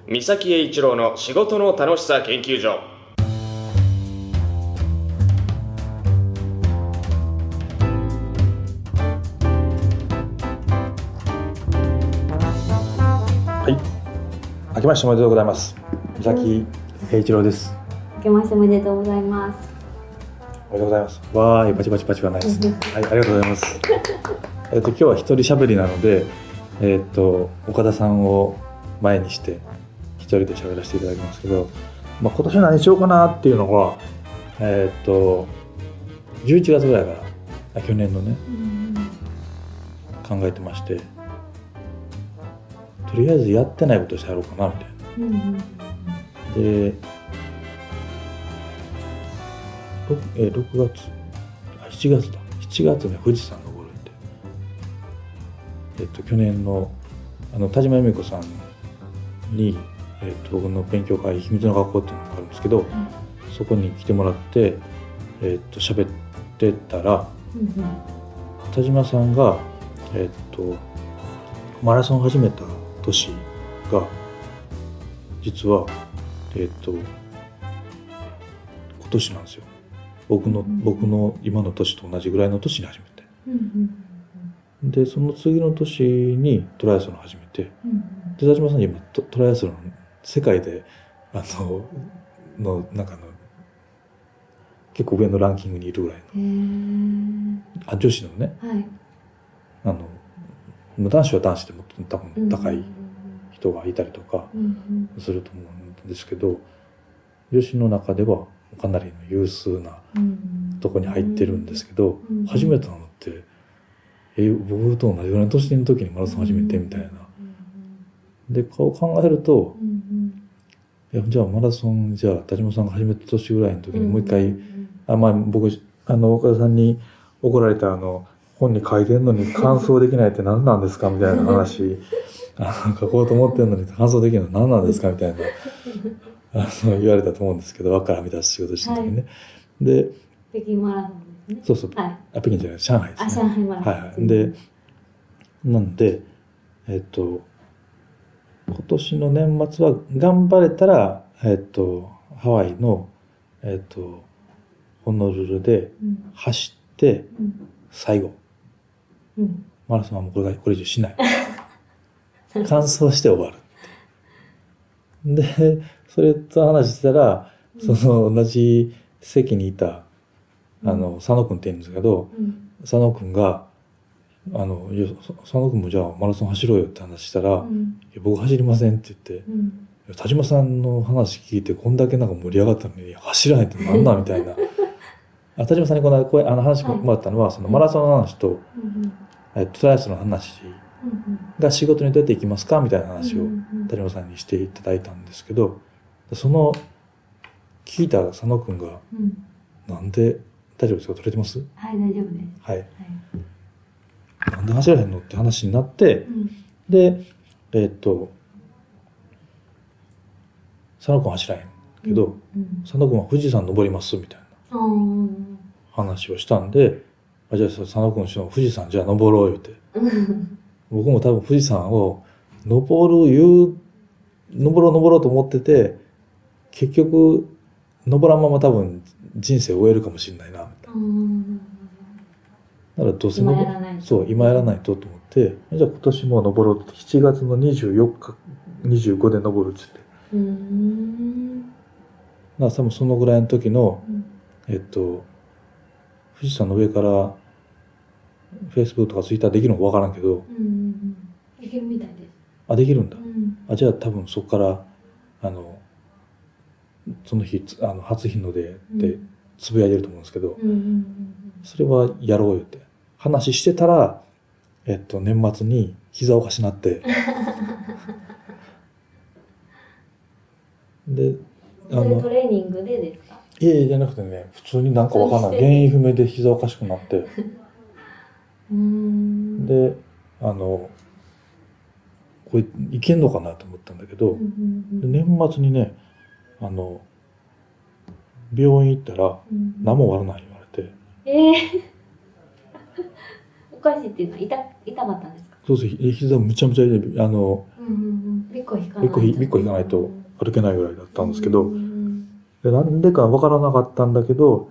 三崎栄一郎の仕事の楽しさ研究所。 はい、明けましておめでとうございます。三崎栄一郎です。 明けましておめでとうございます。 おめでとうございます。わーい、パチパチパチはないですね。はい、ありがとうございます。今日は一人喋りなので、岡田さんを前にして一人で喋らせていただきますけど、今年何しようかなっていうのが、11月ぐらいから去年のね、考えてまして、とりあえずやってないことしてやろうかなみたいな。で、6月、7月だ。7月ね、富士山登るんで、去年の田島由美子さんに、僕の勉強会、秘密の学校っていうのがあるんですけど、そこに来てもらって、喋ってたら、田島さんが、マラソン始めた年が、実は、今年なんですよ。僕の今の年と同じぐらいの年に始めて、でその次の年にトライアスロン始めて、で田島さんに今トライアスロン世界でなんかの結構上のランキングにいるぐらいの女子のね、男子は男子でも多分高い人がいたりとかすると思うんですけど、女子の中ではかなりの有数なとこに入ってるんですけど、始めたのって僕と同じぐらいの年の時にマラソン始めてみたいな。で考えると、じゃあマラソン田島さんが始めた年ぐらいの時にもう一回、僕岡田さんに怒られた本に書いてるのに完走できないって何なんですかみたいな話書こうと思ってるのに完走できないの何なんですかみたいな言われたと思うんですけど、輪から見た仕事してる時にね、で北京マラソンですね。 そう、北京じゃない、上海ですね。 上海マラソン、 でなんで今年の年末は頑張れたらハワイのホノルルで走って、最後、マラソンはもうこれ以上しない完走して終わるでそれと話したら、その同じ席にいた佐野くんって言うんですけど、佐野くんが佐野くんもじゃあマラソン走ろうよって話したら、いや僕走りませんって言って、田島さんの話聞いてこんだけなんか盛り上がったのに走らないってなんだみたいな田島さんにこの話もらったのは、そのマラソンの話と、トライアスロンの話が仕事にどうやって行きますかみたいな話を田島さんにしていただいたんですけど、その聞いた佐野くんが、なんで大丈夫ですか、取れてます？ はい、大丈夫です。 はい。なんで走らへんのって話になって、で佐野くんは走らへんけど、佐野くんは富士山登りますみたいな話をしたんで、じゃあ佐野くん富士山じゃあ登ろう言うて、僕も多分富士山を登ろうと思ってて、結局登らんまま多分人生を終えるかもしれないなみたいな。だからどうせ今やらないとと思って、じゃあ今年も登ろうって7月の24日25で登るって言って、だから多分そのぐらいの時の、富士山の上からFacebook とか Twitter できるのか分からんけど、 できるみたいです。 できるんだ。じゃあ多分そこからその日初日の出でつぶやいてると思うんですけど、それはやろうよって話してたら、年末に膝おかしなってでそれトレーニングでですか？ いやじゃなくてね、普通になんかわかんない原因不明で膝おかしくなってでこれいけんのかなと思ったんだけど、年末にね病院行ったら何も悪ない言われて、 おかしいっていうのは痛かったんですか？ そうそう、膝むちゃむちゃでびっこ引かないと。 びっこ引かないと歩けないぐらいだったんですけど、でなんでかわからなかったんだけど、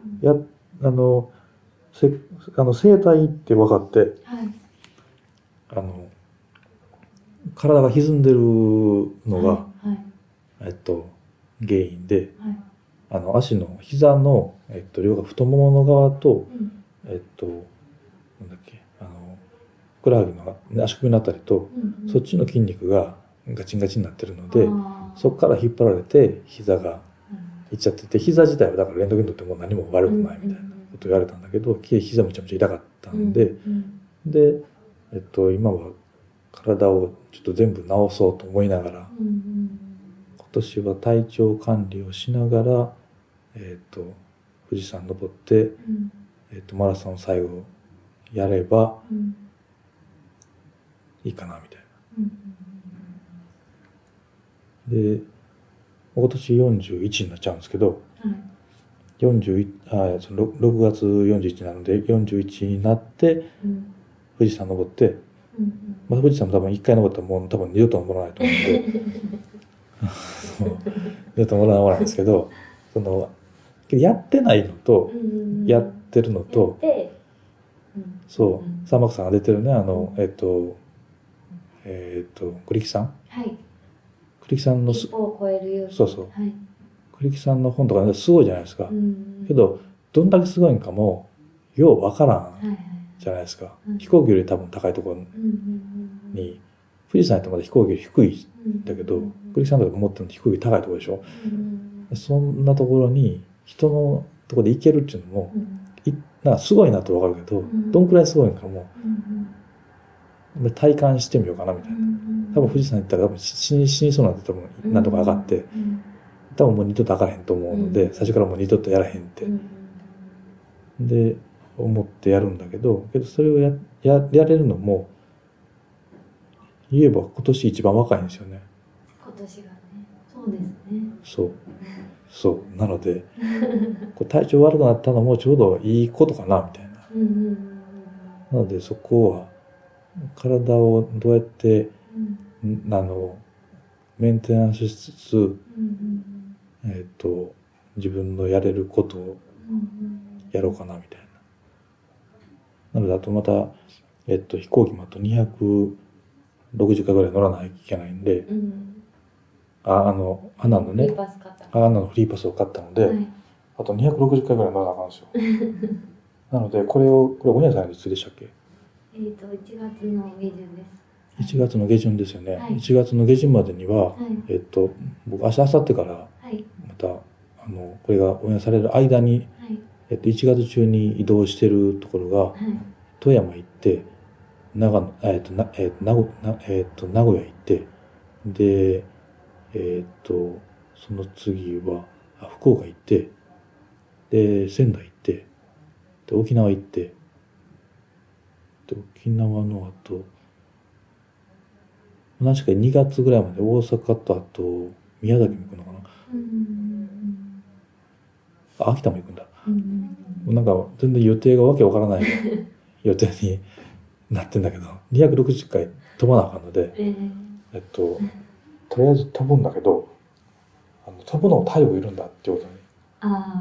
整体って分かって、 はい、 体が歪んでるのが、 はいはい、 原因で、 はい、 足の膝の、両側太ももの側と、なんだっけ、ふくらはぎの足首のあたりと、そっちの筋肉がガチンガチンになってるので、そこから引っ張られて膝がいっちゃってて、膝自体はだからレントゲン撮っても何も悪くないみたいなこと言われたんだけど、膝めちゃめちゃ痛かったんで、で、今は体をちょっと全部治そうと思いながら、今年は体調管理をしながら、富士山登って、マラソン最後やればいいかなみたいな。で、今年41になっちゃうんですけど、6月41なので41になって富士山登って、まあ、富士山も多分1回登ったらもう多分二度と登らないと思うんで二度と登らないんですけど、やってないのとやってるのと、そう、三幕さんが出てるね、栗木さん、はい、栗木さんの一歩を超えるように、 そうそう、はい、栗木さんの本とか、ね、すごいじゃないですか、けどどんだけすごいんかもようわからんじゃないですか、飛行機より多分高いところに、富士山やったらまだ飛行機より低いんだけど、栗木さんとか持ってるの飛行機高いところでしょ、そんなところに人のところで行けるっていうのも、なんかすごいなとわかるけど、どんくらいすごいんかも体感してみようかなみたいな。多分富士山行ったら多分死にそうなんで多分なんとか上がって、多分もう二度と上がらへんと思うので、最初からもう二度とやらへんって。で、思ってやるんだけどそれをやれるのも、言えば今年一番若いんですよね。 今年がね。そうですね。 そう。なので、体調悪くなったのもちょうどいいことかな、みたいな。なのでそこは、体をどうやって、メンテナンスしつつ、自分のやれることをやろうかなみたいな。なのであとまた、飛行機もあと260回ぐらい乗らないといけないんで、アナのね、アナのフリーパスを買ったので、あと260回ぐらい乗らなあかんですよ。なのでこれお姉さんいつでしたっけ ？1月の下旬です。 1月の下旬ですよね。はい、1月の下旬までには、僕明日明後日からまた、これがオンエアされる間に、1月中に移動してるところが、富山行って名古屋行って、でその次は福岡行って、で仙台行って、で沖縄行って、で沖縄の後確か2月ぐらいまで大阪とあと宮崎も行くのかな、秋田も行くんだ、なんか全然予定がわけわからない予定になってんだけど、260回飛ばなあかんので、とりあえず飛ぶんだけど、飛ぶのも体力いるんだってことに、 なる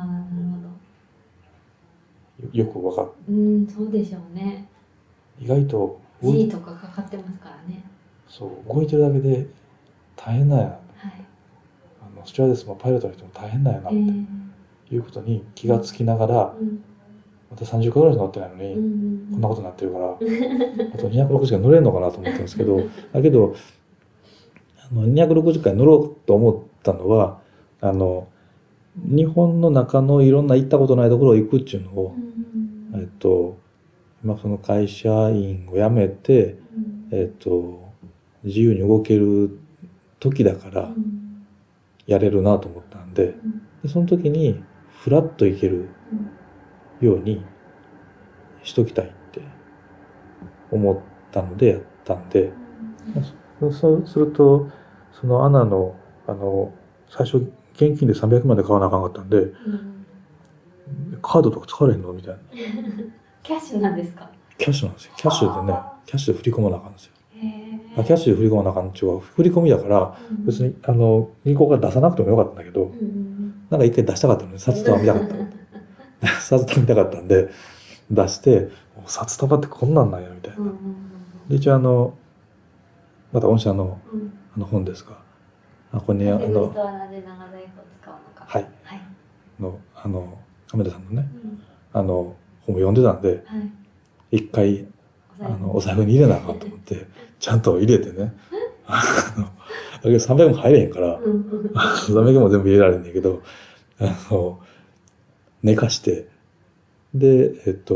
ほど、 よくわかる。 そうでしょうね。 意外と G とかかかってますからね。 そう動いてるだけで大変なんや、スチュワーデスもパイロットの人も大変なんやなっていうことに気がつきながら、また30回ぐらい乗ってないのに、こんなことになってるから、あと260回乗れるのかなと思ってるんですけど、だけど260回乗ろうと思ったのは、日本の中のいろんな行ったことないところを行くっていうのを、今その会社員を辞めて、自由に動ける時だからやれるなと思ったんで、その時にフラッと行けるようにしときたいって思ったのでやったんで、そうするとそのアナの最初現金で300万で買わなあかんかったんで、カードとか使われへんのみたいな。 キャッシュなんですか？ キャッシュなんですよ。キャッシュで振り込まなあかんですよ。 キャッシュで振り込まなあかんっちゅうは振り込みだから別に銀行から出さなくてもよかったんだけど、なんか一回出したかったのね。札束見たかった札束見たかったんで出して札束ってこんなんなんやみたいな。で一応また御社の本ですが、ここにはい亀田さんのね、本を読んでたんで、一回お財布に入れなあかんと思ってちゃんと入れてね300も入れへんから300も全部入れられんねんけど寝かしてで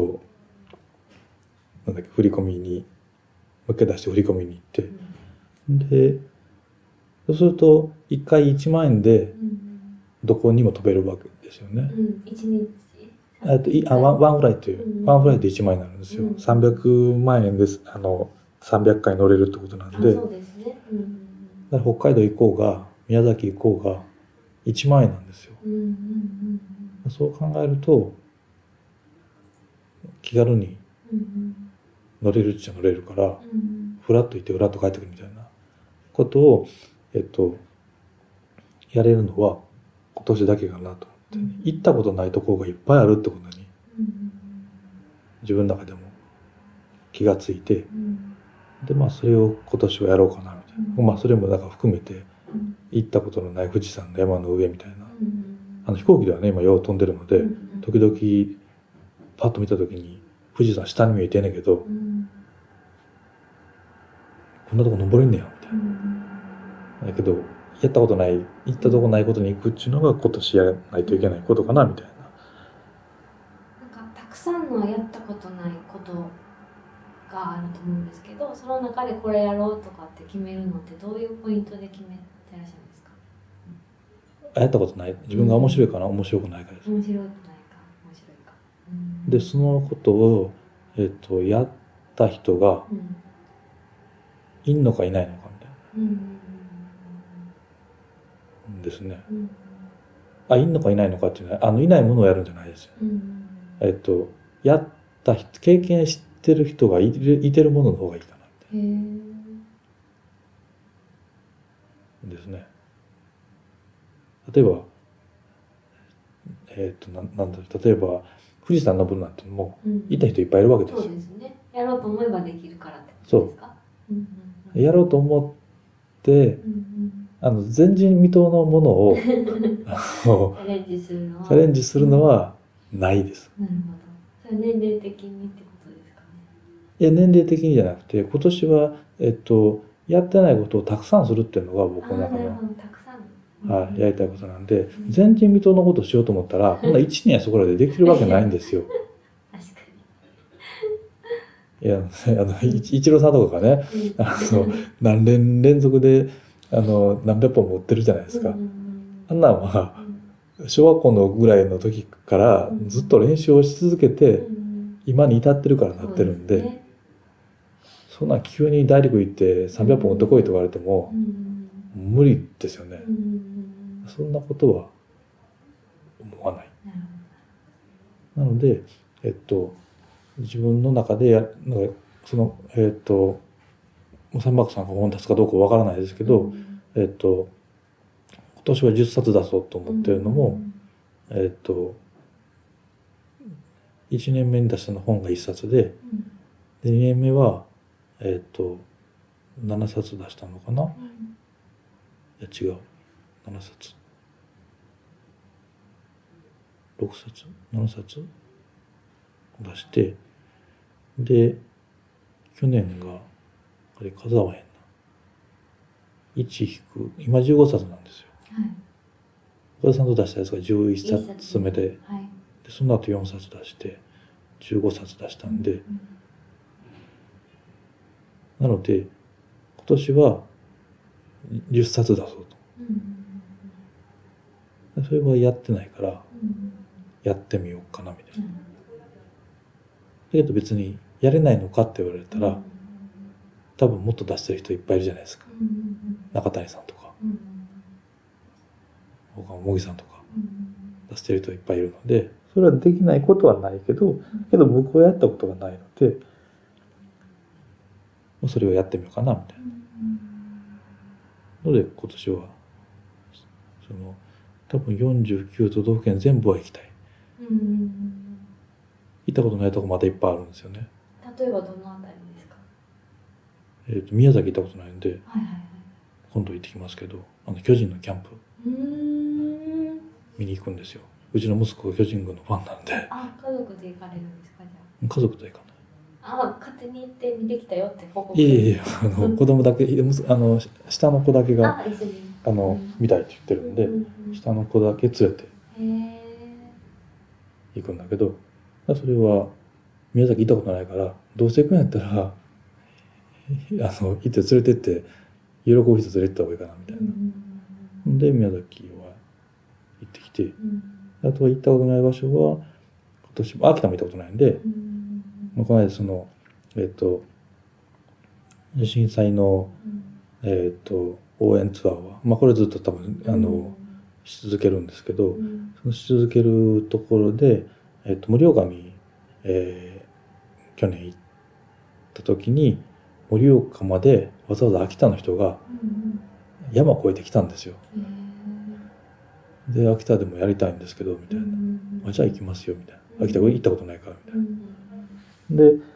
なんだっけ振り込みにもう一回出して振り込みに行って、でそうすると1回1万円でどこにも飛べるわけですよね。ワンフライトワンフライト1万円になるんですよ。300万円です。300回乗れるってことなんで。 そうですね。 だから北海道行こうが宮崎行こうが1万円なんですよ。そう考えると気軽に乗れるっちゃ乗れるから、フラッと行ってフラッと帰ってくるみたいなことをやれるのは今年だけかなと思って、行ったことないところがいっぱいあるってことに自分の中でも気がついて、でそれを今年はやろうかなみたいな、それも含めて行ったことのない富士山の山の上みたいな、飛行機ではね今よう飛んでるので、時々パッと見た時に富士山下に見えてんねんけど、こんなとこ登れんねやみたいな、だけどやったことない行ったとこないことに行くっていうのが今年やらないといけないことかなみたいな。 なんかたくさんのやったことないことがあると思うんですけど、その中でこれやろうとかって決めるのってどういうポイントで決めてらっしゃるんですか？ やったことない、自分が面白いかな、面白くないかです。 面白くないか面白いか。 でそのことを、やった人がいんのかいないのかみたいな、ですね。いんのかいないのかっていうのはいないものをやるんじゃないですよ。やった人、経験してる人がいてるものの方がいいかなみたいな。ですね。例えばなんだろう、例えば富士山登るなんてのも行った人いっぱいいるわけですよ。 そうですね。やろうと思えばできるからってことですか？ やろうと思って、前人未到のものをチャレンジするのはないです。 なるほど。それは年齢的にってことですかね？ いや年齢的にじゃなくて、今年はやってないことをたくさんするっていうのが僕の中のやりたいことなんで、前人未到のことをしようと思ったらこんな1年やそこらでできるわけないんですよ。 確かいやイチローさんとかがね、何年連続で何百本も打ってるじゃないですか。あんなんは小学校のぐらいの時からずっと練習をし続けて今に至ってるからなってるんで、そんな急に大陸行って300本打ってこいと言われても無理ですよね。そんなことは思わない。なので自分の中でその三幕さんが本出すかどうかわからないですけど、今年は10冊出そうと思ってるのも、1年目に出したの本が1冊で、2年目は7冊出したのかな、いや違う、7冊6冊7冊出して、で去年があれ数合わへんな、今15冊なんですよ。岡田さんと出したやつが11冊目で、でその後4冊出して15冊出したんで、なので今年は10冊出そうと、それはやってないからやってみようかなみたいな。だけど別にやれないのかって言われたら、多分もっと出してる人いっぱいいるじゃないですか。中谷さんとか、他の茂木さんとか、出してる人いっぱいいるので、それはできないことはないけど、僕はやったことがないので、 それをやってみようかなみたいなので、今年は多分49都道府県全部は行きたい。行ったことないとこまだいっぱいあるんですよね。 例えばどのあたりですか？ 宮崎行ったことないんで、 はいはいはい、 今度行ってきますけど、巨人のキャンプ見に行くんですよ。うちの息子が巨人軍のファンなんで。 家族で行かれるんですか？じゃ家族と行かない。 勝手に行って見てきたよって報告。 いや子供だけ、下の子だけが一緒に見たいって言ってるんで、下の子だけ連れて行くんだけど、それは宮崎行ったことないから、どうせ行くんやったら行って連れてって喜ぶ人連れてった方がいいかなみたいな。で宮崎は行ってきて、あとは行ったことない場所は今年秋田も行ったことないんで、この間震災の応援ツアーは、これずっと多分し続けるんですけど、そのし続けるところで盛岡に去年行った時に盛岡までわざわざ秋田の人が山越えてきたんですよ。で秋田でもやりたいんですけどみたいな、じゃあ行きますよみたいな、秋田行ったことないからみたいな。で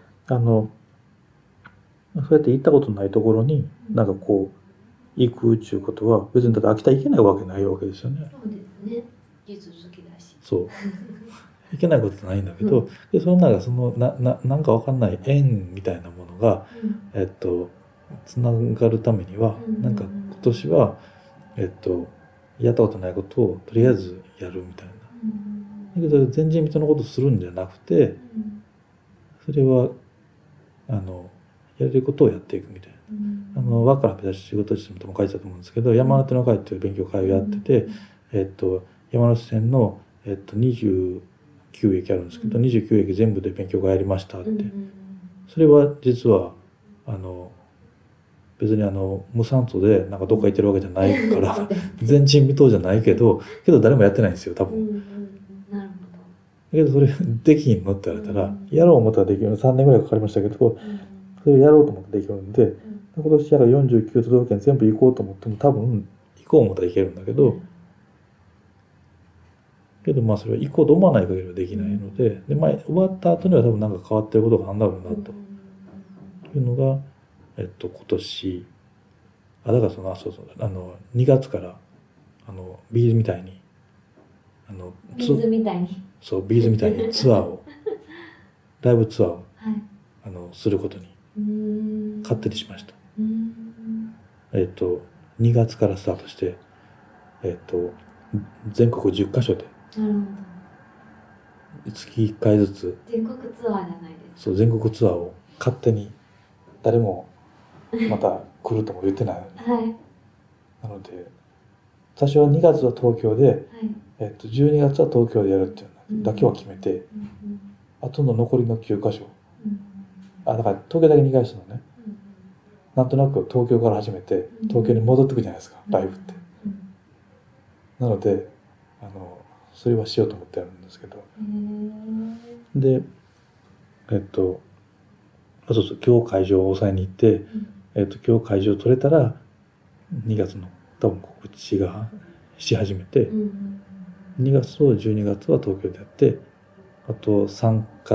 そうやって行ったことないところに行くっていうことは別にだって秋田行けないわけないわけですよね。 そうですね。実好きだし。 そう行けないことないんだけど、でそのなんかわかんない縁みたいなものがつながるためには、なんか今年はやったことないことをとりあえずやるみたいな。だけど前人未到のことをするんじゃなくて、それはやれることをやっていくみたいな。和から目指し仕事室も書いてたと思うんですけど、山手の会っていう勉強会をやってて、山手線の29駅あるんですけど、29駅全部で勉強会やりましたって。それは実は別に無酸素でなんかどっか行ってるわけじゃないから前人未到じゃないけど誰もやってないんですよ多分。 なるほど。だけどそれできんのって言われたら、やろう思ったらできるの3年ぐらいかかりましたけど、それをやろうと思ってできるんで、今年やら49都道府県全部行こうと思っても多分行こう思ったらいけるんだけど、それは行こうと思わない限りはできないので、終わった後には多分なんか変わってることがあるんだろうなというのが今年だから2月からビーズみたいにビーズみたいにそうビーズみたいにツアーをライブツアーを、することに勝手にしました。2月からスタートして全国10カ所で月1回ずつ全国ツアーじゃないですか。 そう全国ツアーを勝手に誰もまた来るとも言ってないのに、なので最初は2月は東京で、12月は東京でやるっていうのだけは決めて、あとの残りの9カ所、だから東京だけ2回するのね、なんとなく東京から始めて東京に戻ってくるじゃないですか、ライブって。なのでそれはしようと思ってやるんですけど、でそうそう今日会場を抑えに行って、今日会場取れたら2月の多分告知がし始めて、2月と12月は東京でやって、あと3から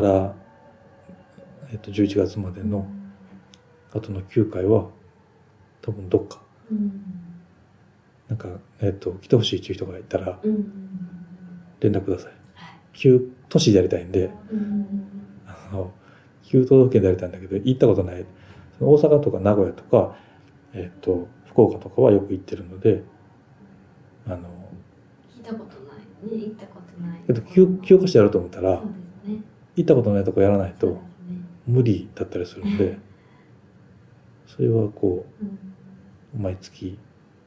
、11月までのあとの9回は多分どっか、なんか、来てほしいっていう人がいたら連絡ください。9都市でやりたいんで、9都道府県でやりたいんだけど行ったことない、大阪とか名古屋とか、福岡とかはよく行ってるので、 聞いたことないね、行ったことない。 9カ所やろうと思ったら、行ったことないとこやらないと無理だったりするんで、それは毎月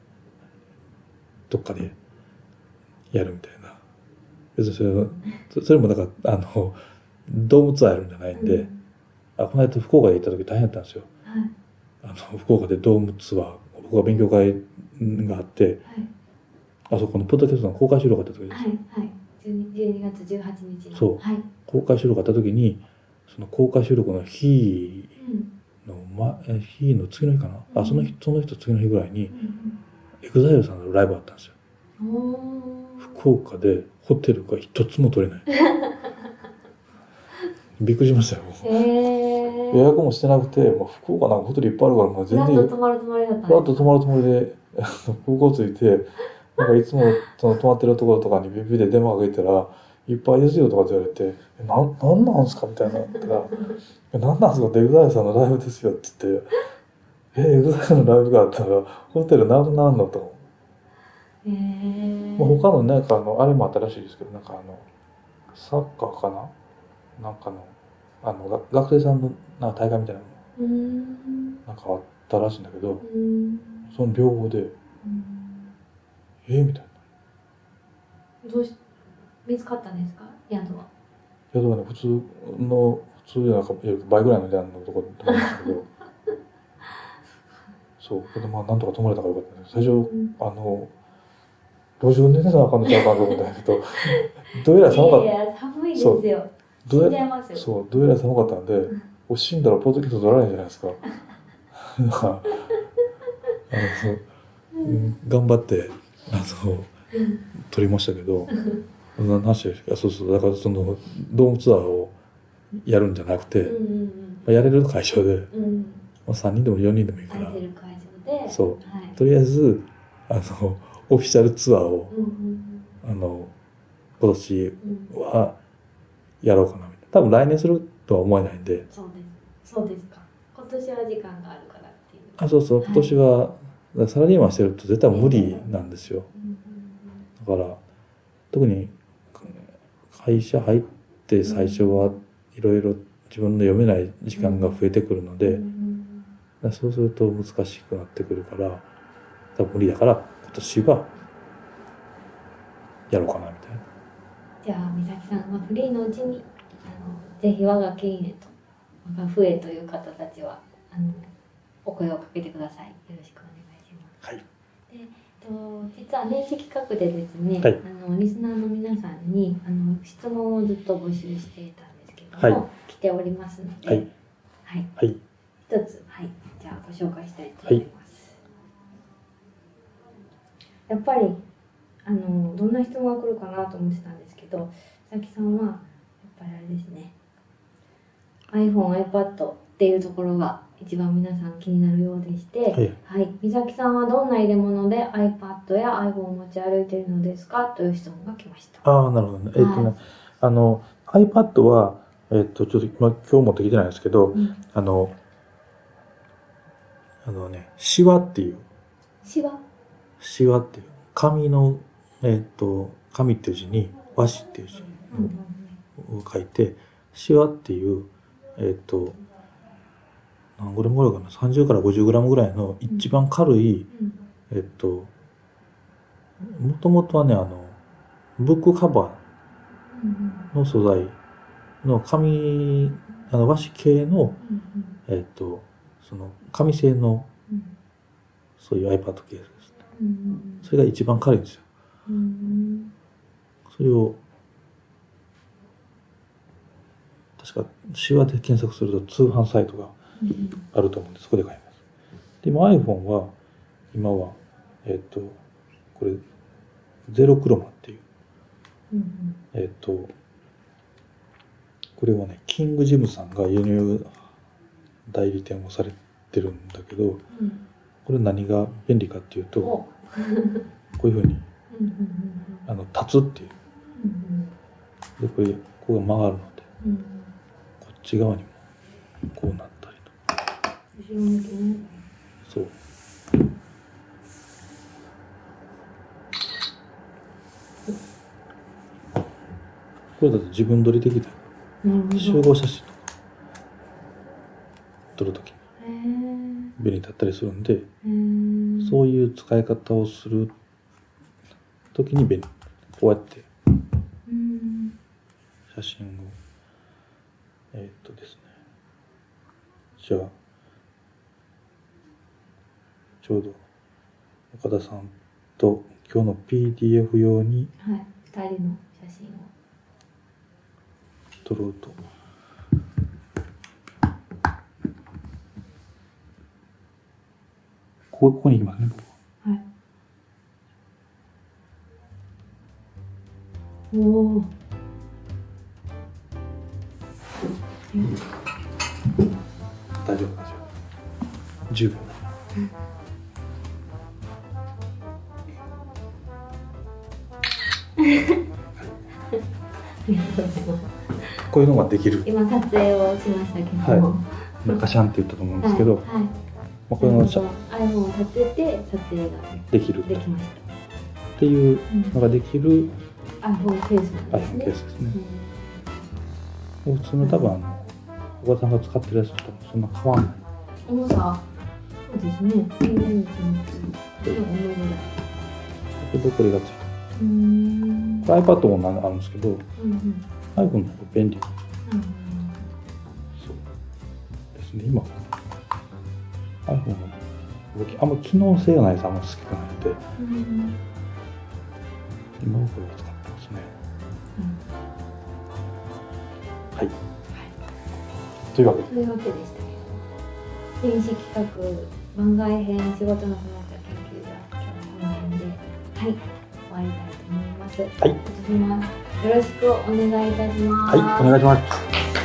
どっかでやるみたいな。別にそれもだからドームツアーやるんじゃないんで、この間福岡で行った時大変だったんですよ。福岡でドームツアー、僕は勉強会があって、あそこのポッドキャストの公開収録があった時ですよ。 12月18日の。 そう、公開収録があった時に、その公開収録の日の日の次の日かな、その人次の日ぐらいに、エグザイルさんのライブあったんですよ。福岡でホテルが一つも取れない。びっくりしましたよ。予約もしてなくて、もう福岡なんかホテルいっぱいあるから、もう全然。 フラッと泊まるつもりだったんですか？ フラッと泊まるつもりで、空港着いて、なんかいつもその泊まってるところとかにビビで電話かけたら、いっぱいですよとかって言われて、なんなんすかみたいな。なんなんすかって、エグザイルさんのライブですよって言って、エグザイルのライブがあったら、ホテルなんのと。他のなんかあれもあったらしいですけど、なんかサッカーかななんか学生さんのなんか大会みたいなのなんかあったらしいんだけど、その両方で、みたいな。 どうし見つかったんですか？宿は。 宿はね、普通じゃなくて倍ぐらいの値段のところだったんですけど、そう。でまあなんとか泊まれたからよかったんです。最初路上で寝たらあかんのちゃうかと思ったんだけど、どうやら寒かった。 いや寒いですよ。死んじゃいますよ。 そう、どうやら寒かったんで、死んだらポッドキャスト撮られないじゃないですか。頑張って撮りましたけど、何の話ですか。そうそう、だからそのドームツアーをやるんじゃなくて、やれる会場で、3人でも4人でもいいから、そう、とりあえずオフィシャルツアーを、今年はやろうかなみたいな。多分来年するとは思えないんで。 そうですか。今年は時間があるからっていう。 そうそう、今年は、サラリーマンしてると絶対無理なんですよ。だから、特に会社入って最初はいろいろ自分の読めない時間が増えてくるので、そうすると難しくなってくるから、多分無理だから今年はやろうかなみたいな。 じゃあ美咲さんはフリーのうちにぜひ我が県へと我が府へという方たちはお声をかけてください。よろしくお願いします。 はい。 で実は年始企画でですね、 はい、 リスナーの皆さんに質問をずっと募集していたんですけども、来ておりますので、一つ、じゃあご紹介したいと思います。やっぱりどんな質問が来るかなと思ってたんですけど、美咲さんはやっぱりあれですね、iPhone、iPad っていうところが一番皆さん気になるようでして、美咲さんはどんな入れ物で iPad や iPhone を持ち歩いているのですかという質問が来ました。 なるほどね。iPad はちょっと今日持ってきてないんですけど、シワっていう紙の紙っていう字に和紙っていう字を書いて、シワっていう何グラムぐらいかな、30から50グラムぐらいの一番軽いもともとはねブックカバーの素材の紙和紙系のその紙製のそういう iPad ケースですね。それが一番軽いんですよ。それを確かシワで検索すると通販サイトがあると思うんで、そこで買います。でも iPhone は今はこれゼロクロマっていうこれはねキングジムさんが輸入代理店をされてるんだけど、これ何が便利かっていうと、こういうふうに立つっていう。でこれここが曲がるので、こっち側にもこうなったりと。後ろ向きね。そう。これだと自分撮りできたり、集合写真とか撮るときに便利だったりするんで、そういう使い方をするときに便利。こうやって写真をですね、じゃあちょうど岡田さんと今日の PDF 用に 2人の写真を撮ろうと。 ここに行きますね、僕は。 はい。おお。 大丈夫。10秒。こういうのができる。 今撮影をしましたけども、 はい、ガシャンって言ったと思うんですけど、 はい、 これの iPhone を立てて撮影ができるできましたっていうのができる iPhone ケースなんですね。 iPhone ケースですね。普通の多分おばさんが使ってるやつとそんな変わんない。 重さ、そうですね。全然重いぐらい。 これがついてる。iPad もあるんですけど、iPhone の方が便利。そうですね。今 iPhone のあんま機能性がないです。あんま好きがないので、今はこれを使ってますね。はい。というわけでしたけど、電子企画番外編仕事のその他研究所、今日はこの辺で、はい、終わりたいと思います。 はい。 今年もよろしくお願いいたします。 はい、お願いします。